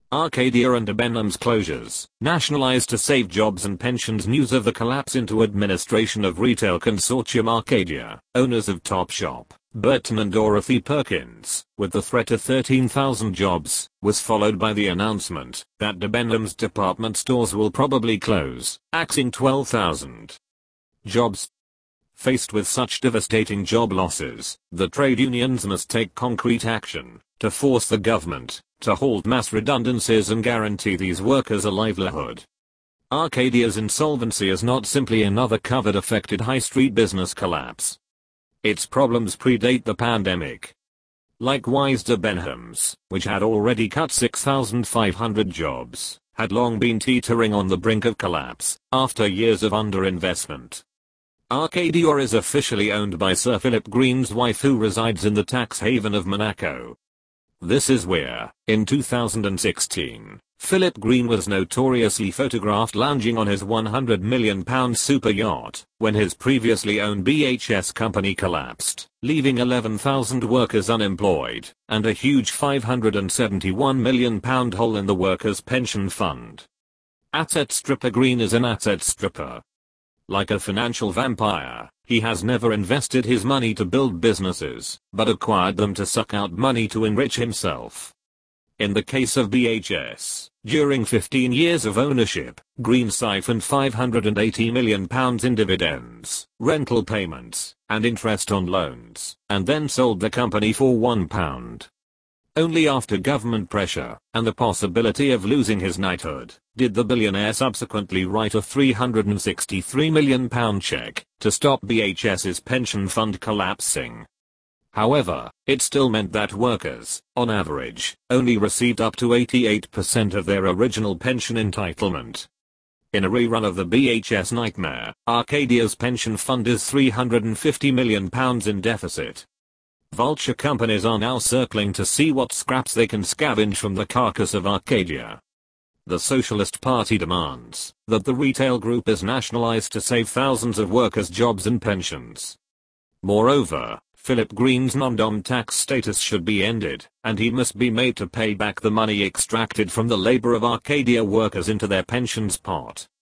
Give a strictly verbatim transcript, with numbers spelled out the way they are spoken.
Arcadia and Debenhams closures, nationalized to save jobs and pensions. News of the collapse into administration of retail consortium Arcadia, owners of Topshop, Burton and Dorothy Perkins, with the threat of thirteen thousand jobs, was followed by the announcement that Debenhams department stores will probably close, axing twelve thousand jobs. Faced with such devastating job losses, the trade unions must take concrete action to force the government to halt mass redundancies and guarantee these workers a livelihood. Arcadia's insolvency is not simply another COVID-affected high street business collapse. Its problems predate the pandemic. Likewise, Debenhams, which had already cut six thousand five hundred jobs, had long been teetering on the brink of collapse after years of underinvestment. Arcadia is officially owned by Sir Philip Green's wife, who resides in the tax haven of Monaco. This is where, in two thousand sixteen, Philip Green was notoriously photographed lounging on his one hundred million pound super yacht when his previously owned B H S company collapsed, leaving eleven thousand workers unemployed and a huge five hundred seventy-one million pound hole in the workers' pension fund. Asset stripper Green is an asset stripper. Like a financial vampire, he has never invested his money to build businesses, but acquired them to suck out money to enrich himself. In the case of B H S, during fifteen years of ownership, Green siphoned five hundred eighty million pounds in dividends, rental payments, and interest on loans, and then sold the company for one pound. Only after government pressure, and the possibility of losing his knighthood, did the billionaire subsequently write a three hundred sixty-three million pound check to stop BHS's pension fund collapsing. However, it still meant that workers, on average, only received up to eighty-eight percent of their original pension entitlement. In a rerun of the B H S nightmare, Arcadia's pension fund is three hundred fifty million pounds in deficit. Vulture companies are now circling to see what scraps they can scavenge from the carcass of Arcadia. The Socialist Party demands that the retail group is nationalized to save thousands of workers' jobs and pensions. Moreover, Philip Green's non-dom tax status should be ended, and he must be made to pay back the money extracted from the labor of Arcadia workers into their pensions pot.